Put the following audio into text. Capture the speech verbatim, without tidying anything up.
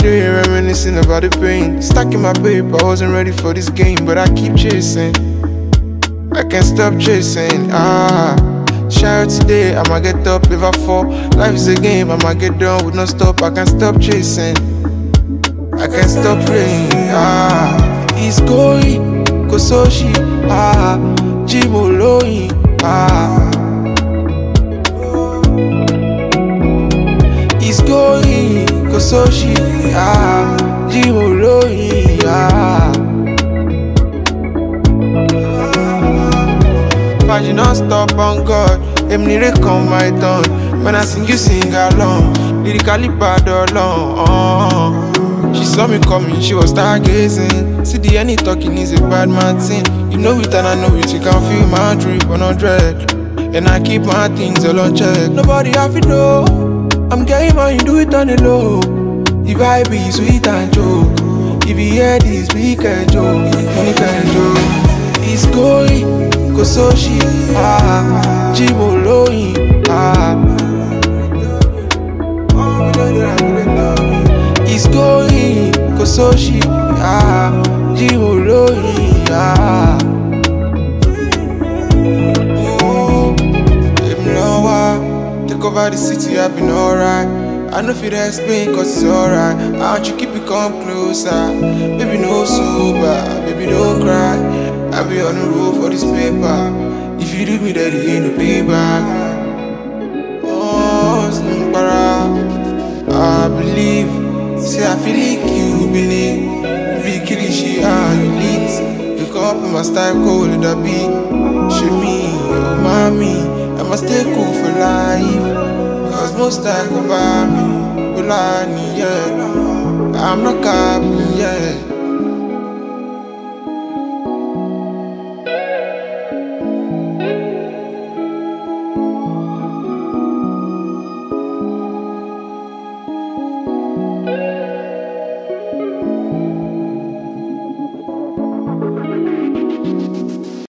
day reminiscing about the pain. Stuck in my paper, I wasn't ready for this game, but I keep chasing. I can't stop chasing. Ah, shout today, I'ma get up if I fall. Life is a game, I'ma get done with no stop. I can't stop chasing. I can't stop praying. Ah, it's going, Kososhi. Ah, Jimoloyi. Ah, it's going, Kososhi. Ah, Jimoloyi. Ah. Faji non-stop on God. Em need to come my turn. When I sing, you sing along. Lyrically bad along. Uh. She saw me coming, she was stargazing. See the any talking is a bad man thing. You know it and I know it, you can feel my drip on a dread. And I keep my things all on check. Nobody have to know. I'm getting money, do it on the low. The vibe is sweet and joke. If you hear this, we can joke. Money can joke. It's going, Kososhi. Ah, Jimoloyi. Ah. It's going, Kososhi. Ah, Jimoloyi. Ah. Oh, take over the city, I've been alright. I know if you explain, cause it's alright. I want you keep it come closer. Baby, no sober, baby, don't cry. I'll be on the road for this paper. If you do me, that it ain't no payback. Oh, Snumbara, I believe. Say I feel like you believe. Be killing shit, how you lead. Wake up in my style, cold in the beat. Show me, oh mommy, I must stay cool for life. Cause most time cover me, well I need, yeah. I'm not copying.